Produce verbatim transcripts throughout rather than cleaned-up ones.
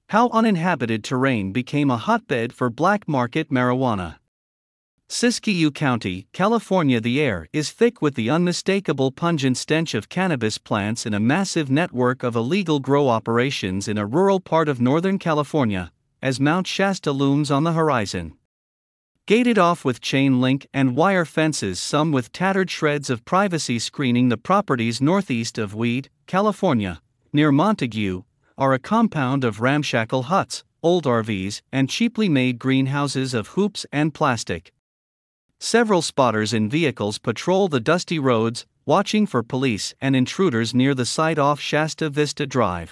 How uninhabited terrain became a hotbed for black market marijuana. Siskiyou County, California. The air is thick with the unmistakable pungent stench of cannabis plants in a massive network of illegal grow operations in a rural part of Northern California, as Mount Shasta looms on the horizon. Gated off with chain link and wire fences, some with tattered shreds of privacy screening the properties northeast of Weed, California, near Montague, are a compound of ramshackle huts, old R Vs, and cheaply made greenhouses of hoops and plastic. Several spotters in vehicles patrol the dusty roads, watching for police and intruders near the site off Shasta Vista Drive.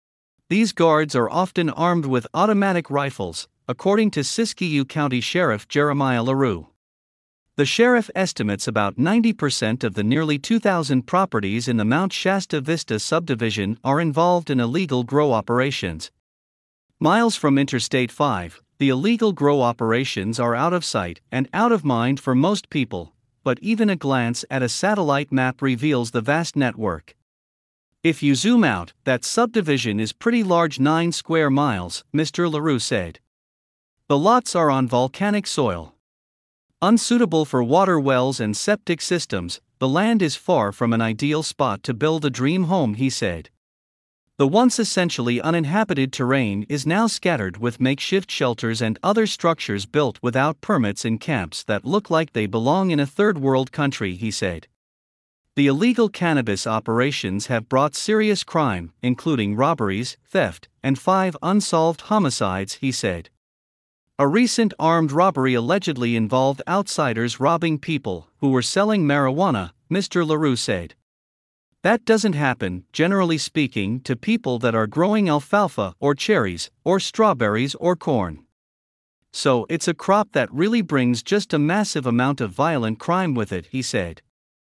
These guards are often armed with automatic rifles, according to Siskiyou County Sheriff Jeremiah LaRue. The sheriff estimates about ninety percent of the nearly two thousand properties in the Mount Shasta Vista subdivision are involved in illegal grow operations. Miles from Interstate five, the illegal grow operations are out of sight and out of mind for most people, but even a glance at a satellite map reveals the vast network. If you zoom out, that subdivision is pretty large, nine square miles, Mister LaRue said. The lots are on volcanic soil. Unsuitable for water wells and septic systems, the land is far from an ideal spot to build a dream home, he said. The once essentially uninhabited terrain is now scattered with makeshift shelters and other structures built without permits in camps that look like they belong in a third world country, he said. The illegal cannabis operations have brought serious crime, including robberies, theft, and five unsolved homicides, he said. A recent armed robbery allegedly involved outsiders robbing people who were selling marijuana, Mister LaRue said. That doesn't happen, generally speaking, to people that are growing alfalfa or cherries, or strawberries or corn. So it's a crop that really brings just a massive amount of violent crime with it, he said.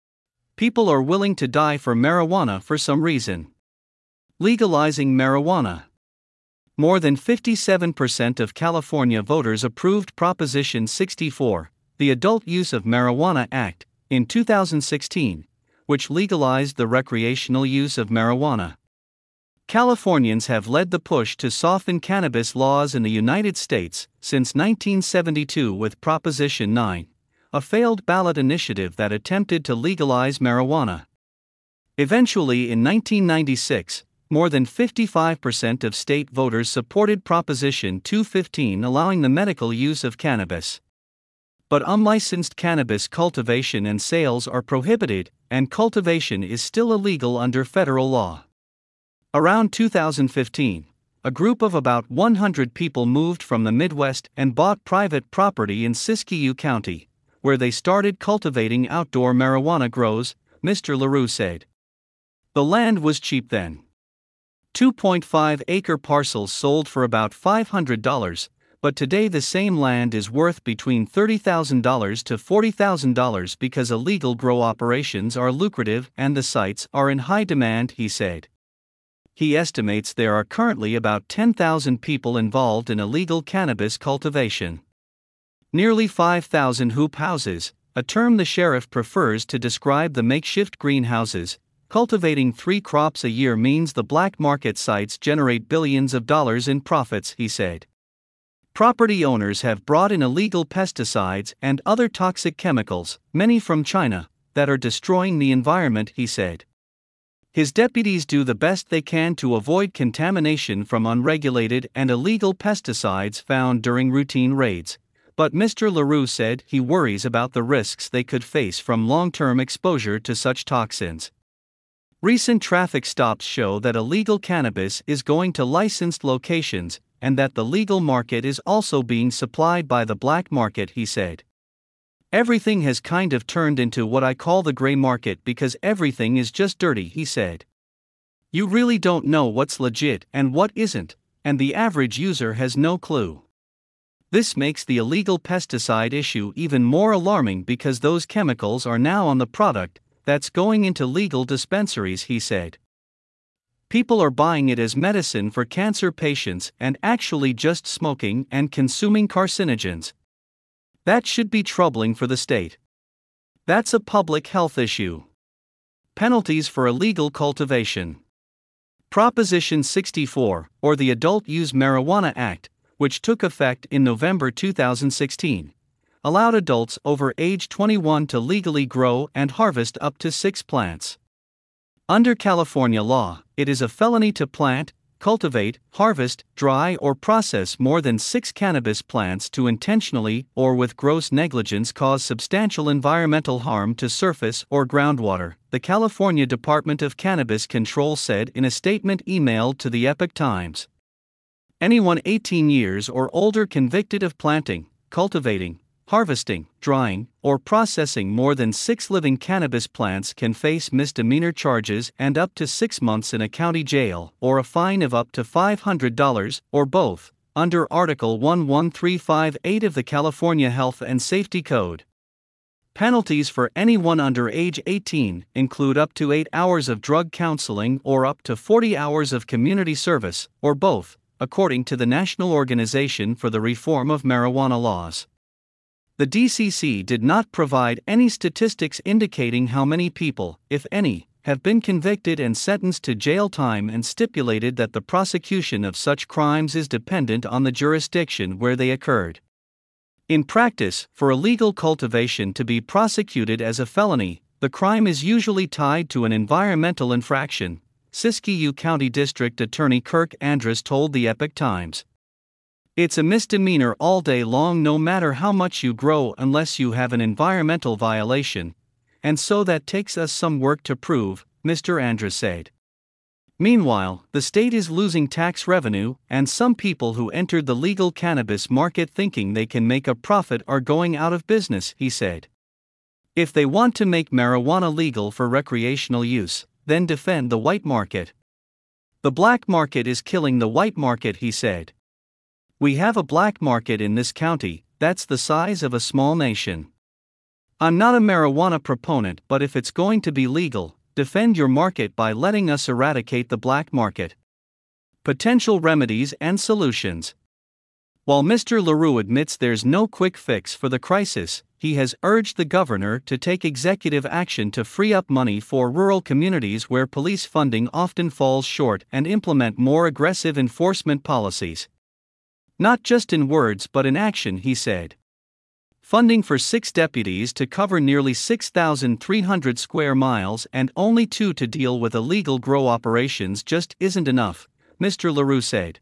People are willing to die for marijuana for some reason. Legalizing marijuana. More than fifty-seven percent of California voters approved Proposition sixty-four, the Adult Use of Marijuana Act, in two thousand sixteen, which legalized the recreational use of marijuana. Californians have led the push to soften cannabis laws in the United States since nineteen seventy-two with Proposition nine, a failed ballot initiative that attempted to legalize marijuana. Eventually, in nineteen ninety-six, more than fifty-five percent of state voters supported Proposition two fifteen allowing the medical use of cannabis. But unlicensed cannabis cultivation and sales are prohibited, and cultivation is still illegal under federal law. Around two thousand fifteen, a group of about one hundred people moved from the Midwest and bought private property in Siskiyou County, where they started cultivating outdoor marijuana grows, Mister LaRue said. The land was cheap then. two point five acre parcels sold for about five hundred dollars, but today the same land is worth between thirty thousand dollars to forty thousand dollars because illegal grow operations are lucrative and the sites are in high demand, he said. He estimates there are currently about ten thousand people involved in illegal cannabis cultivation. Nearly five thousand hoop houses, a term the sheriff prefers to describe the makeshift greenhouses. Cultivating three crops a year means the black market sites generate billions of dollars in profits, he said. Property owners have brought in illegal pesticides and other toxic chemicals, many from China, that are destroying the environment, he said. His deputies do the best they can to avoid contamination from unregulated and illegal pesticides found during routine raids, but Mister LaRue said he worries about the risks they could face from long-term exposure to such toxins. Recent traffic stops show that illegal cannabis is going to licensed locations and that the legal market is also being supplied by the black market, he said. Everything has kind of turned into what I call the gray market because everything is just dirty, he said. You really don't know what's legit and what isn't, and the average user has no clue. This makes the illegal pesticide issue even more alarming because those chemicals are now on the product that's going into legal dispensaries, he said. People are buying it as medicine for cancer patients and actually just smoking and consuming carcinogens. That should be troubling for the state. That's a public health issue. Penalties for illegal cultivation. Proposition sixty-four, or the Adult Use Marijuana Act, which took effect in November two thousand sixteen, allowed adults over age twenty-one to legally grow and harvest up to six plants. Under California law, it is a felony to plant, cultivate, harvest, dry, or process more than six cannabis plants to intentionally or with gross negligence cause substantial environmental harm to surface or groundwater, the California Department of Cannabis Control said in a statement emailed to the Epoch Times. Anyone eighteen years or older convicted of planting, cultivating, harvesting, drying, or processing more than six living cannabis plants can face misdemeanor charges and up to six months in a county jail or a fine of up to five hundred dollars, or both, under Article one one three five eight of the California Health and Safety Code. Penalties for anyone under age eighteen include up to eight hours of drug counseling or up to forty hours of community service, or both, according to the National Organization for the Reform of Marijuana Laws. The D C C did not provide any statistics indicating how many people, if any, have been convicted and sentenced to jail time, and stipulated that the prosecution of such crimes is dependent on the jurisdiction where they occurred. In practice, for illegal cultivation to be prosecuted as a felony, the crime is usually tied to an environmental infraction, Siskiyou County District Attorney Kirk Andrus told the Epoch Times. It's a misdemeanor all day long no matter how much you grow unless you have an environmental violation, and so that takes us some work to prove, Mister Andrus said. Meanwhile, the state is losing tax revenue, and some people who entered the legal cannabis market thinking they can make a profit are going out of business, he said. If they want to make marijuana legal for recreational use, then defend the white market. The black market is killing the white market, he said. We have a black market in this county that's the size of a small nation. I'm not a marijuana proponent, but if it's going to be legal, defend your market by letting us eradicate the black market. Potential remedies and solutions. While Mister LaRue admits there's no quick fix for the crisis, he has urged the governor to take executive action to free up money for rural communities where police funding often falls short and implement more aggressive enforcement policies. Not just in words but in action, he said. Funding for six deputies to cover nearly six thousand three hundred square miles and only two to deal with illegal grow operations just isn't enough, Mister LaRue said.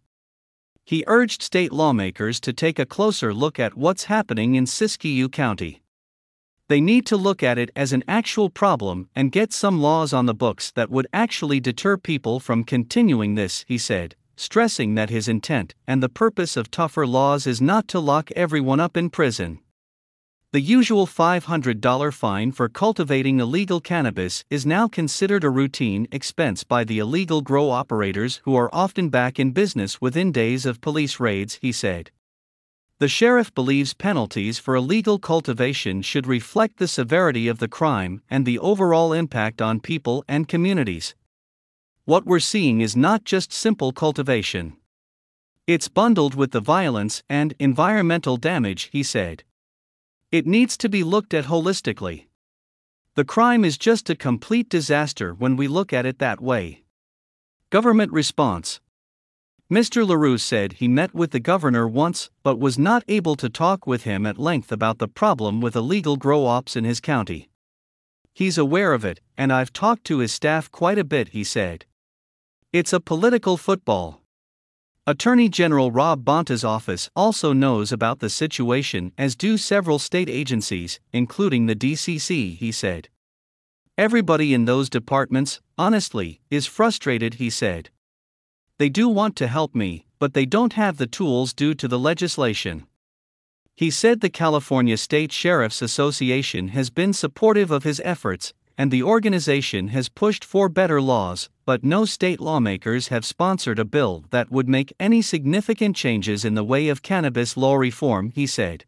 He urged state lawmakers to take a closer look at what's happening in Siskiyou County. They need to look at it as an actual problem and get some laws on the books that would actually deter people from continuing this, he said, stressing that his intent and the purpose of tougher laws is not to lock everyone up in prison. The usual five hundred dollars fine for cultivating illegal cannabis is now considered a routine expense by the illegal grow operators who are often back in business within days of police raids, he said. The sheriff believes penalties for illegal cultivation should reflect the severity of the crime and the overall impact on people and communities. What we're seeing is not just simple cultivation. It's bundled with the violence and environmental damage, he said. It needs to be looked at holistically. The crime is just a complete disaster when we look at it that way. Government response. Mister LaRue said he met with the governor once but was not able to talk with him at length about the problem with illegal grow ops in his county. He's aware of it, and I've talked to his staff quite a bit, he said. It's a political football. Attorney General Rob Bonta's office also knows about the situation, as do several state agencies, including the D C C, he said. Everybody in those departments, honestly, is frustrated, he said. They do want to help me, but they don't have the tools due to the legislation. He said the California State Sheriff's Association has been supportive of his efforts, and the organization has pushed for better laws, but no state lawmakers have sponsored a bill that would make any significant changes in the way of cannabis law reform, he said.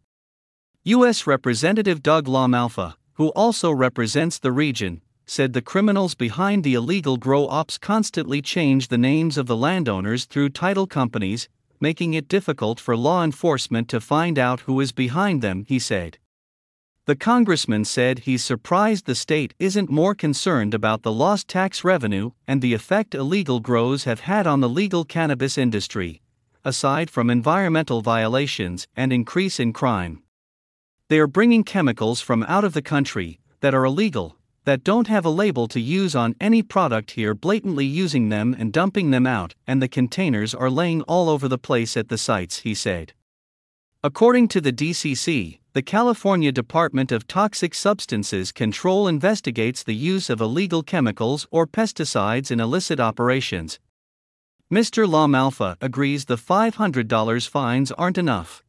U S Representative Doug LaMalfa, who also represents the region, said the criminals behind the illegal grow ops constantly change the names of the landowners through title companies, making it difficult for law enforcement to find out who is behind them, he said. The congressman said he's surprised the state isn't more concerned about the lost tax revenue and the effect illegal grows have had on the legal cannabis industry, aside from environmental violations and increase in crime. They are bringing chemicals from out of the country that are illegal, that don't have a label to use on any product here, blatantly using them and dumping them out, and the containers are laying all over the place at the sites, he said. According to the D C C, the California Department of Toxic Substances Control investigates the use of illegal chemicals or pesticides in illicit operations. Mister LaMalfa agrees the five hundred dollars fines aren't enough.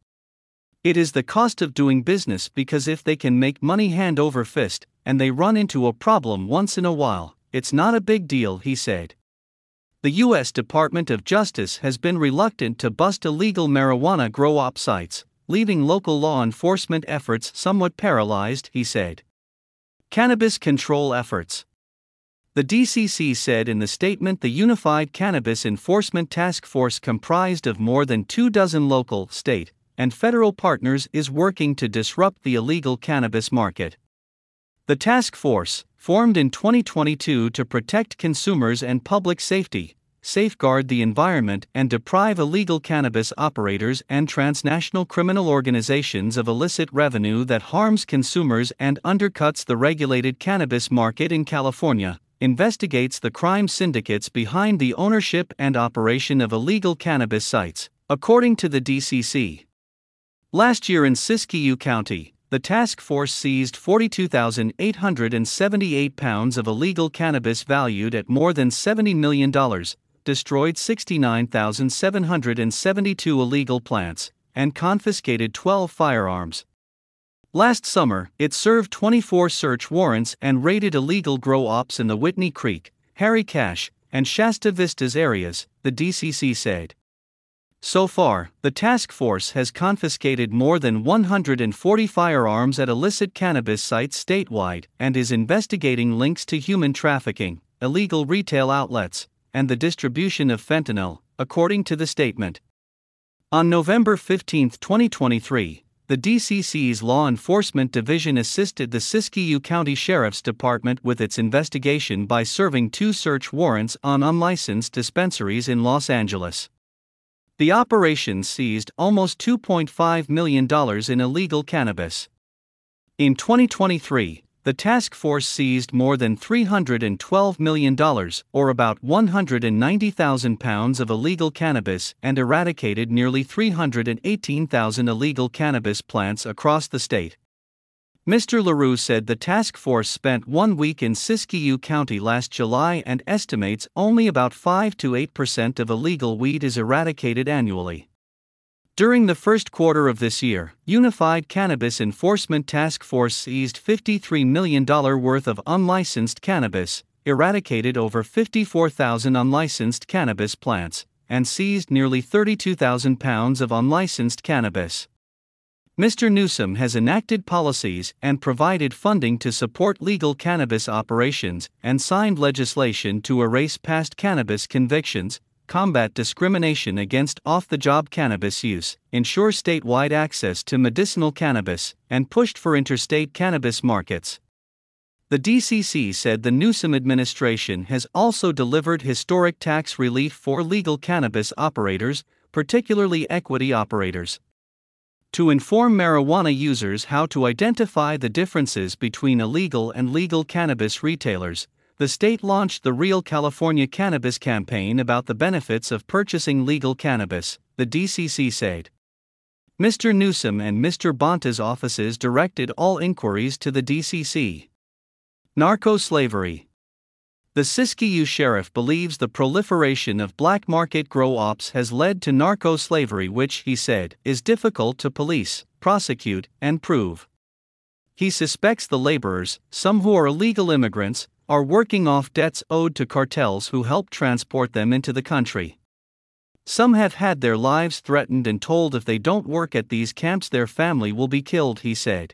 It is the cost of doing business, because if they can make money hand over fist, and they run into a problem once in a while, it's not a big deal, he said. The U S Department of Justice has been reluctant to bust illegal marijuana grow-op sites, leaving local law enforcement efforts somewhat paralyzed, he said. Cannabis control efforts. The D C C said in the statement the Unified Cannabis Enforcement Task Force, comprised of more than two dozen local, state, and federal partners, is working to disrupt the illegal cannabis market. The task force, formed in twenty twenty-two to protect consumers and public safety, safeguard the environment, and deprive illegal cannabis operators and transnational criminal organizations of illicit revenue that harms consumers and undercuts the regulated cannabis market in California, investigates the crime syndicates behind the ownership and operation of illegal cannabis sites, according to the D C C. Last year in Siskiyou County, the task force seized forty-two thousand eight hundred seventy-eight pounds of illegal cannabis valued at more than seventy million dollars, destroyed sixty-nine thousand seven hundred seventy-two illegal plants, and confiscated twelve firearms. Last summer, it served twenty-four search warrants and raided illegal grow-ops in the Whitney Creek, Harry Cash, and Shasta Vistas areas, the D C C said. So far, the task force has confiscated more than one hundred forty firearms at illicit cannabis sites statewide and is investigating links to human trafficking, illegal retail outlets, and the distribution of fentanyl, according to the statement. On November fifteenth, twenty twenty-three, the D C C's Law Enforcement Division assisted the Siskiyou County Sheriff's Department with its investigation by serving two search warrants on unlicensed dispensaries in Los Angeles. The operation seized almost two point five million dollars in illegal cannabis. In twenty twenty-three, the task force seized more than three hundred twelve million dollars, or about one hundred ninety thousand pounds of illegal cannabis, and eradicated nearly three hundred eighteen thousand illegal cannabis plants across the state. Mister LaRue said the task force spent one week in Siskiyou County last July and estimates only about five to eight percent of illegal weed is eradicated annually. During the first quarter of this year, Unified Cannabis Enforcement Task Force seized fifty-three million dollars worth of unlicensed cannabis, eradicated over fifty-four thousand unlicensed cannabis plants, and seized nearly thirty-two thousand pounds of unlicensed cannabis. Mister Newsom has enacted policies and provided funding to support legal cannabis operations and signed legislation to erase past cannabis convictions, combat discrimination against off-the-job cannabis use, ensure statewide access to medicinal cannabis, and pushed for interstate cannabis markets. The D C C said the Newsom administration has also delivered historic tax relief for legal cannabis operators, particularly equity operators. To inform marijuana users how to identify the differences between illegal and legal cannabis retailers, the state launched the Real California Cannabis campaign about the benefits of purchasing legal cannabis, the D C C said. Mister Newsom and Mister Bonta's offices directed all inquiries to the D C C. Narco-slavery. The Siskiyou sheriff believes the proliferation of black market grow-ops has led to narco-slavery, which, he said, is difficult to police, prosecute, and prove. He suspects the laborers, some who are illegal immigrants, are working off debts owed to cartels who help transport them into the country. Some have had their lives threatened and told if they don't work at these camps their family will be killed, he said.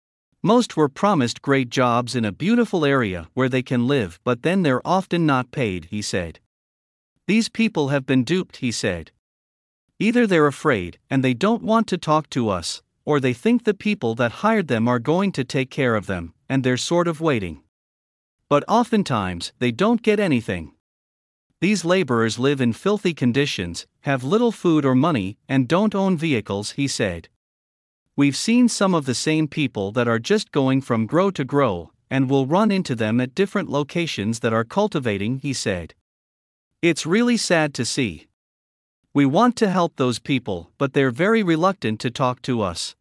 Most were promised great jobs in a beautiful area where they can live, but then they're often not paid, he said. These people have been duped, he said. Either they're afraid and they don't want to talk to us, or they think the people that hired them are going to take care of them, and they're sort of waiting. But oftentimes, they don't get anything. These laborers live in filthy conditions, have little food or money, and don't own vehicles, he said. We've seen some of the same people that are just going from grow to grow, and we'll run into them at different locations that are cultivating, he said. It's really sad to see. We want to help those people, but they're very reluctant to talk to us.